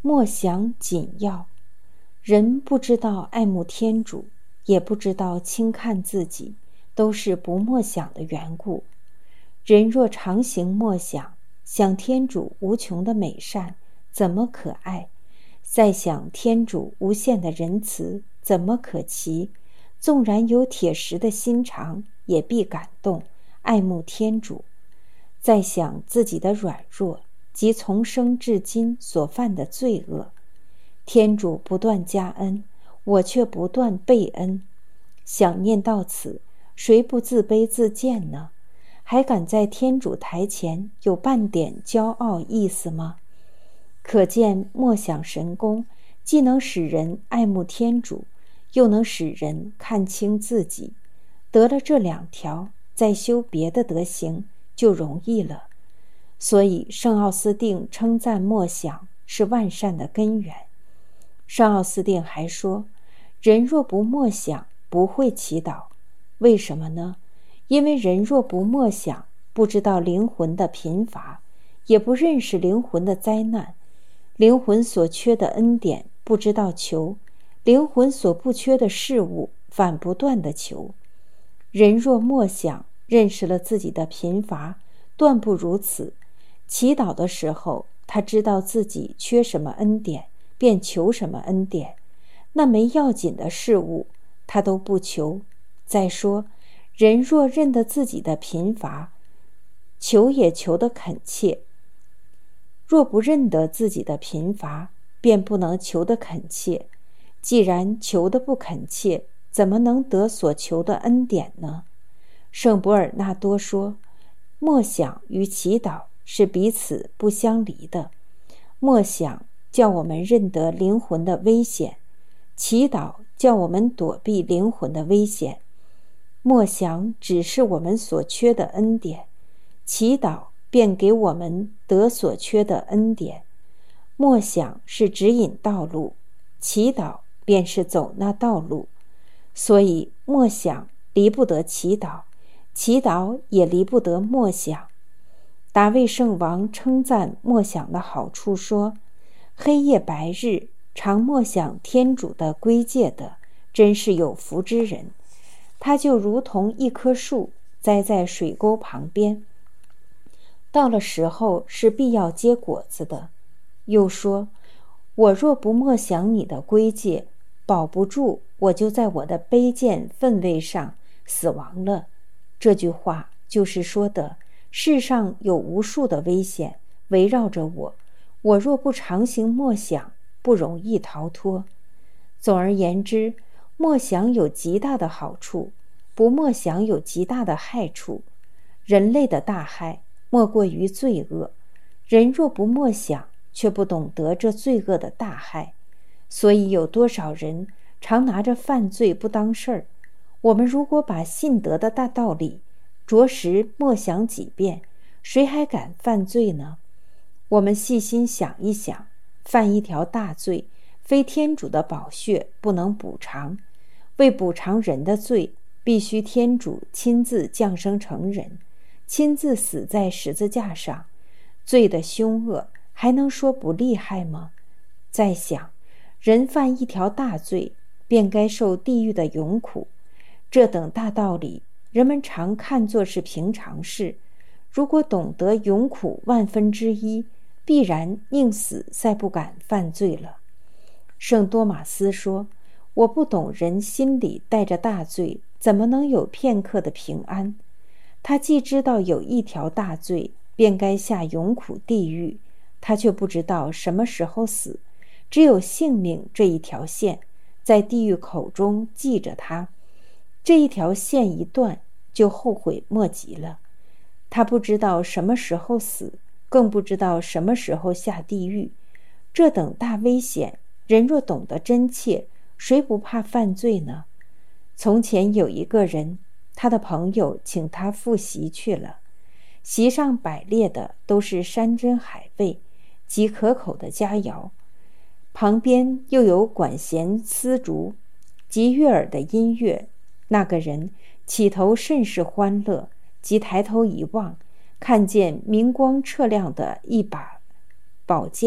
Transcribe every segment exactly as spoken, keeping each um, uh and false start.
默想紧要。人不知道爱慕天主，也不知道轻看自己，都是不默想的缘故。人若常行默想，想天主无穷的美善，怎么可爱？再想天主无限的仁慈，怎么可奇？纵然有铁石的心肠，也必感动，爱慕天主。再想自己的软弱，及从生至今所犯的罪恶，天主不断加恩，我却不断背恩。想念到此，谁不自卑自贱呢？还敢在天主台前有半点骄傲意思吗？可见默想神功，既能使人爱慕天主，又能使人看清自己。得了这两条，再修别的德行就容易了。所以圣奥斯定称赞默想是万善的根源。圣奥斯定还说，人若不默想，不会祈祷。为什么呢？因为人若不默想，不知道灵魂的贫乏，也不认识灵魂的灾难，灵魂所缺的恩典不知道求，灵魂所不缺的事物反不断地求。人若默想，认识了自己的贫乏，断不如此。祈祷的时候，他知道自己缺什么恩典，便求什么恩典。那没要紧的事物，他都不求。再说，人若认得自己的贫乏，求也求得恳切；若不认得自己的贫乏，便不能求得恳切。既然求得不恳切，怎么能得所求的恩典呢？圣伯尔纳多说，默想与祈祷是彼此不相离的。默想叫我们认得灵魂的危险，祈祷叫我们躲避灵魂的危险。默想只是我们所缺的恩典，祈祷便给我们得所缺的恩典。默想是指引道路，祈祷便是走那道路。所以默想离不得祈祷，祈祷也离不得默想。达味圣王称赞默想的好处说，黑夜白日常默想天主的规戒的，真是有福之人。他就如同一棵树栽在水沟旁边，到了时候是必要结果子的。又说，我若不默想你的规戒，保不住我就在我的卑贱分位上死亡了。这句话就是说的，世上有无数的危险围绕着我，我若不常行默想，不容易逃脱。总而言之，默想有极大的好处，不默想有极大的害处。人类的大害莫过于罪恶，人若不默想，却不懂得这罪恶的大害。所以有多少人常拿着犯罪不当事儿。我们如果把信德的大道理着实默想几遍，谁还敢犯罪呢？我们细心想一想，犯一条大罪，非天主的宝血不能补偿。为补偿人的罪，必须天主亲自降生成人，亲自死在十字架上。罪的凶恶还能说不厉害吗？再想，人犯一条大罪，便该受地狱的永苦。这等大道理，人们常看作是平常事。如果懂得永苦万分之一，必然宁死再不敢犯罪了。圣多马斯说，我不懂人心里带着大罪，怎么能有片刻的平安？他既知道有一条大罪，便该下永苦地狱，他却不知道什么时候死，只有性命这一条线，在地狱口中记着他。这一条线一断，就后悔莫及了。他不知道什么时候死，更不知道什么时候下地狱。这等大危险，人若懂得真切，谁不怕犯罪呢？从前有一个人，他的朋友请他赴席去了，席上摆列的都是山珍海味及可口的佳肴，旁边又有管弦丝竹及悦耳的音乐。那个人起头甚是欢乐，即抬头一望，看见明光澈亮的一把宝剑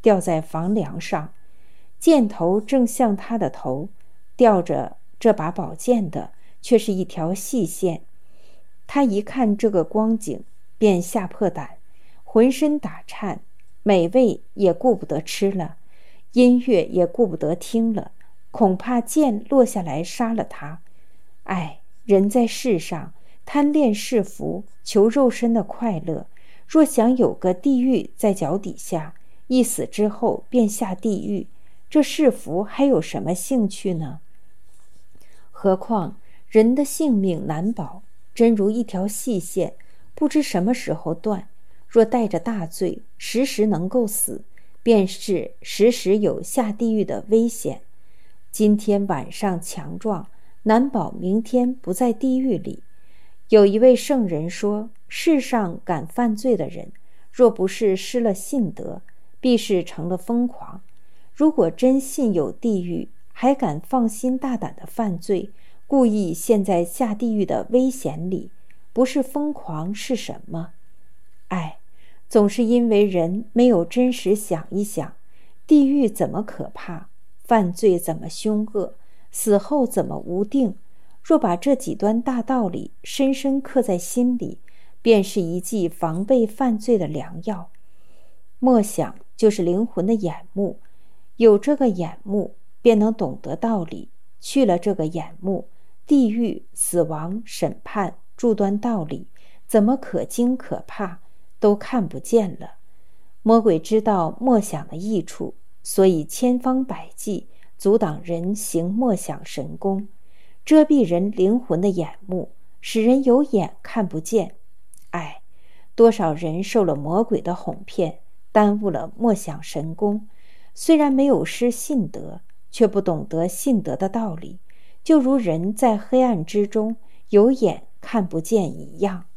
吊在房梁上，箭头正向他的头，吊着这把宝剑的却是一条细线。他一看这个光景，便吓破胆，浑身打颤，美味也顾不得吃了，音乐也顾不得听了，恐怕剑落下来杀了他。唉，人在世上贪恋世福，求肉身的快乐，若想有个地狱在脚底下，一死之后便下地狱，这世福还有什么兴趣呢？何况人的性命难保，真如一条细线，不知什么时候断。若带着大罪，时时能够死，便是时时有下地狱的危险。今天晚上强壮，难保明天不在地狱里。有一位圣人说，世上敢犯罪的人，若不是失了信德，必是成了疯狂。如果真信有地狱，还敢放心大胆的犯罪，故意陷在下地狱的危险里，不是疯狂是什么？唉，总是因为人没有真实想一想，地狱怎么可怕，犯罪怎么凶恶，死后怎么无定。若把这几端大道理深深刻在心里，便是一剂防备犯罪的良药。默想就是灵魂的眼目，有这个眼目，便能懂得道理。去了这个眼目，地狱、死亡、审判诸端道理，怎么可惊可怕，都看不见了。魔鬼知道默想的益处，所以千方百计阻挡人行默想神功，遮蔽人灵魂的眼目，使人有眼看不见。唉，多少人受了魔鬼的哄骗，耽误了默想神功，虽然没有失信德，却不懂得信德的道理，就如人在黑暗之中有眼看不见一样。